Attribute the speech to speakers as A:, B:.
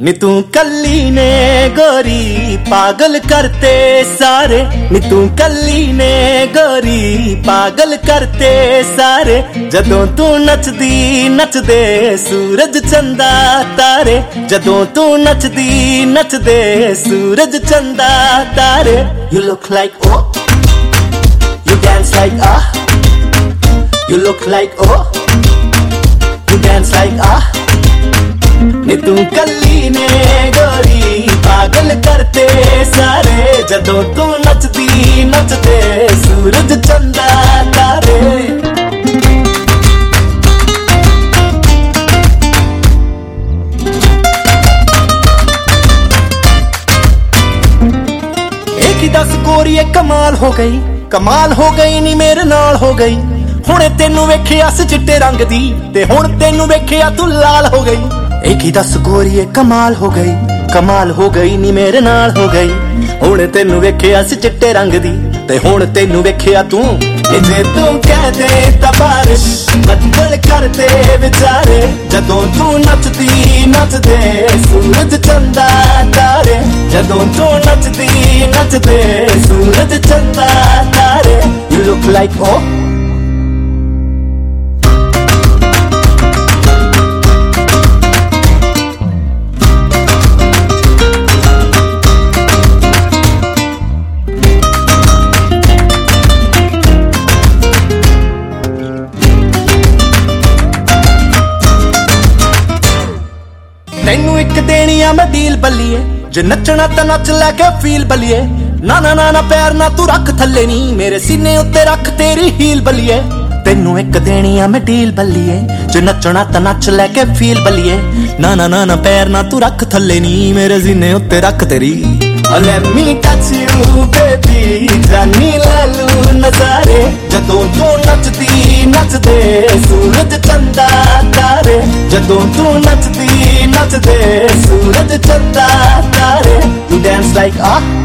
A: नी तू कल्ली ने गोरी पागल करते सारे, नी तू कल्ली ने गोरी पागल करते सारे। जदों तू नचदी नचदे सूरज चंदा तारे, जदों तू नचदी नचदे सूरज चंदा तारे। You look like oh, you dance like ah, you look like oh, you dance like ah। नी तू कल्ली ने गोरी पागल करते सारे, जदों तू नचदी नचदे सूरज चंदा तारे। एक ही दस गोरीए कमाल हो गई, कमाल हो गई नी मेरे नाल हो गई। हुणे तेनू वेखिया सी चिट्टे रंग दी, ते हुण तेनू वेखिया तू लाल हो गई। एक ही दस गोरीए कमाल हो गई, कमाल हो गई नी मेरे नाल हो गई। हुण तेनू वेखिया सी चिट्टे रंग दी, ते हुण तेनू वेखिया तू। जे तू कह दे तां बारिश बदल करते बेचारे, जदों तू नचदी नचदे सूरज चंदा तारे, जदों तू नचदी नचदे सूरज चंदा तारे। You look like oh, तैनू एक देनी आ मैं डील बल्लीए, जे नचना तां नच लैके फील बल्लीए। ना ना ना ना पैर ना तू रख थल्ले नी, मेरे सीने उत्ते रख तेरी हील बल्लीए। तैनू एक देनी आ मैं डील बल्लीए, जे नचना तां नच लैके फील बल्लीए। ना ना ना ना पैर ना तू रख थल्ले नी, मेरे सीने उत्ते रख तेरी। Let me touch you baby, जानी लालू नजारे। जदों तू नचदी नचदे सूरज चंदा तारे, जदों तू नचदी नचदे सूरज चंदा तारे। You dance like ah,